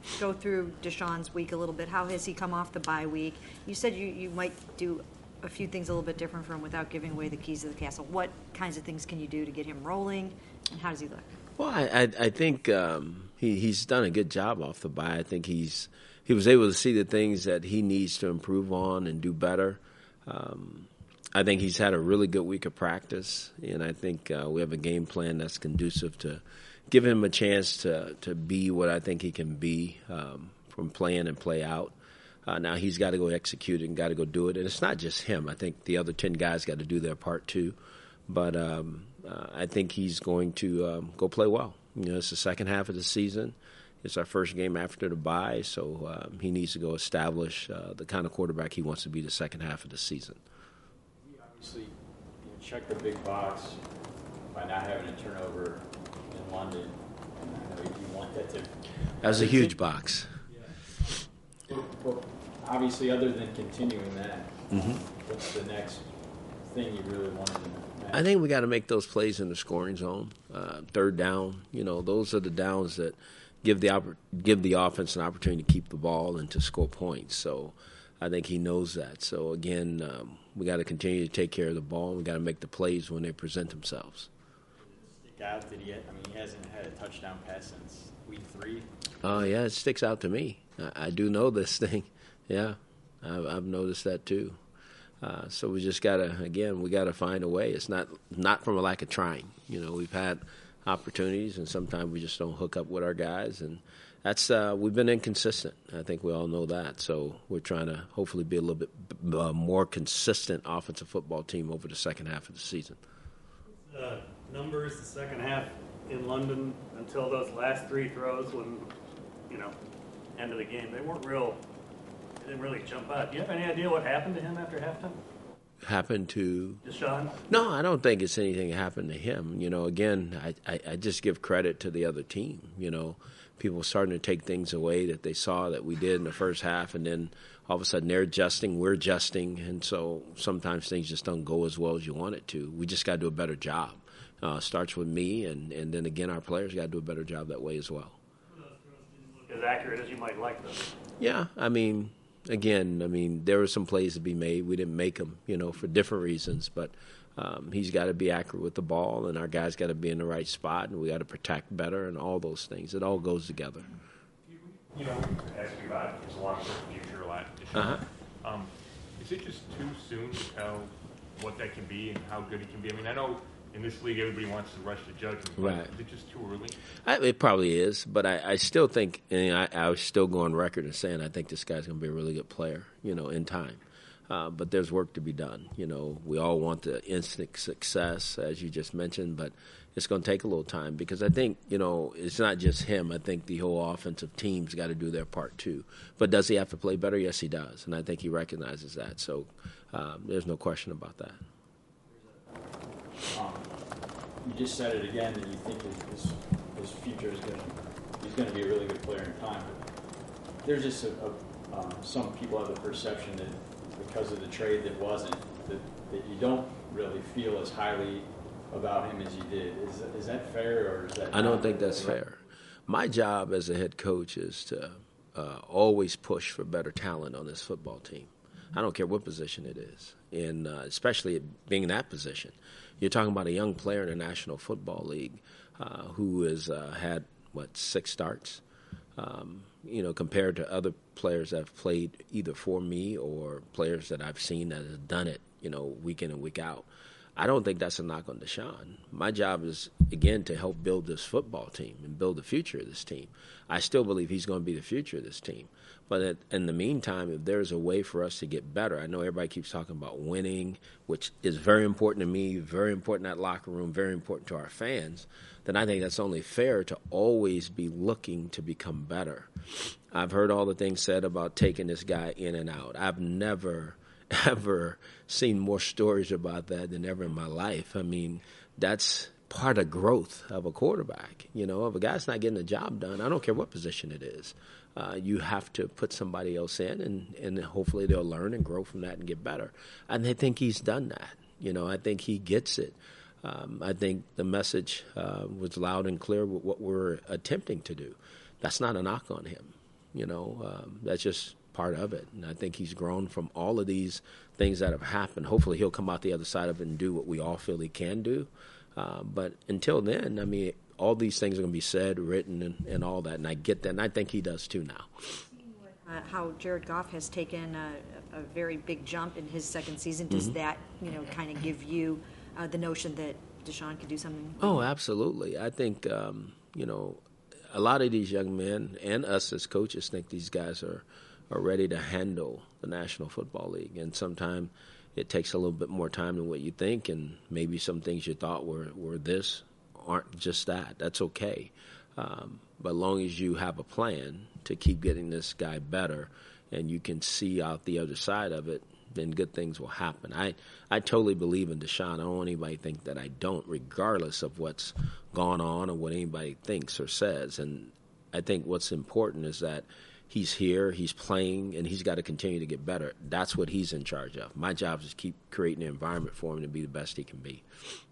go through Deshaun's week a little bit. How has he come off the bye week? You said you might do a few things a little bit different for him without giving away the keys to the castle. What kinds of things can you do to get him rolling, and how does he look? Well, I think he's done a good job off the bye. I think he was able to see the things that he needs to improve on and do better. I think he's had a really good week of practice, and I think we have a game plan that's conducive to give him a chance to be what I think he can be from playing and play out. Now he's got to go execute it and got to go do it. And it's not just him. I think the other 10 guys got to do their part too. But I think he's going to go play well. It's the second half of the season. It's our first game after the bye, so he needs to go establish the kind of quarterback he wants to be the second half of the season. You obviously check the big box by not having a turnover in London. And I know you want that to... That was a huge box. Yeah. Well, obviously, other than continuing that, what's the next thing you really want to do? I think we got to make those plays in the scoring zone. Third down, those are the downs that give the offense an opportunity to keep the ball and to score points. So I think he knows that. So, again, we got to continue to take care of the ball. We got to make the plays when they present themselves. Stick out? He hasn't had a touchdown pass since week 3. Oh, yeah, it sticks out to me. I do know this thing. Yeah, I've noticed that too. So we just got to find a way. It's not from a lack of trying. We've had opportunities, and sometimes we just don't hook up with our guys, and that's we've been inconsistent. I think we all know that. So we're trying to hopefully be a little bit more consistent offensive football team over the second half of the season. Numbers the second half in London until those last 3 throws when, end of the game, they didn't really jump out. Do you have any idea what happened to him after halftime? Happened to Deshaun? No, I don't think it's anything that happened to him. Again, I just give credit to the other team. People starting to take things away that they saw that we did in the first half, and then all of a sudden they're adjusting, we're adjusting, and so sometimes things just don't go as well as you want it to. We just got to do a better job. Starts with me, and then again our players got to do a better job that way as well. Those throws didn't look as accurate as you might like them. Yeah, Again, there were some plays to be made. We didn't make them, for different reasons. But he's got to be accurate with the ball, and our guys got to be in the right spot, and we got to protect better, and all those things. It all goes together. Ask you about his long-term future a lot. Is it just too soon to tell what that can be and how good he can be? I know in this league everybody wants to rush to judgment, but right. Is it just too early? It probably is, but I still think, and I was still go on record and saying I think this guy's going to be a really good player, in time. But there's work to be done. We all want the instant success, as you just mentioned, but it's going to take a little time because I think, it's not just him. I think the whole offensive team's got to do their part too. But does he have to play better? Yes, he does, and I think he recognizes that. So there's no question about that. You just said it again that you think his future is he's going to be a really good player in time. But there's just some people have the perception that because of the trade that you don't really feel as highly about him as you did. Is that fair, or is that? I don't think that's fair. My job as a head coach is to always push for better talent on this football team. I don't care what position it is, and especially being in that position. You're talking about a young player in the National Football League who has had, 6 starts, compared to other players that have played either for me or players that I've seen that have done it, week in and week out. I don't think that's a knock on Deshaun. My job is, again, to help build this football team and build the future of this team. I still believe he's going to be the future of this team. But in the meantime, if there's a way for us to get better, I know everybody keeps talking about winning, which is very important to me, very important in that locker room, very important to our fans, then I think that's only fair to always be looking to become better. I've heard all the things said about taking this guy in and out. I've never ever seen more stories about that than ever in my life. That's part of growth of a quarterback. If a guy's not getting the job done, I don't care what position it is. You have to put somebody else in, and hopefully they'll learn and grow from that and get better. And I think he's done that. I think he gets it. I think the message was loud and clear with what we're attempting to do. That's not a knock on him. That's just part of it. And I think he's grown from all of these things that have happened. Hopefully he'll come out the other side of it and do what we all feel he can do. But until then, I mean, all these things are going to be said, written, and all that. And I get that. And I think he does too now. How Jared Goff has taken a very big jump in his second season. Does that, kind of give you the notion that Deshaun could do something? Oh, absolutely. I think, a lot of these young men and us as coaches think these guys are ready to handle the National Football League. And sometimes it takes a little bit more time than what you think, and maybe some things you thought were this aren't just that. That's okay. But as long as you have a plan to keep getting this guy better and you can see out the other side of it, then good things will happen. I totally believe in Deshaun. I don't want anybody to think that I don't, regardless of what's gone on or what anybody thinks or says. And I think what's important is that he's here, he's playing, and he's got to continue to get better. That's what he's in charge of. My job is to keep creating an environment for him to be the best he can be.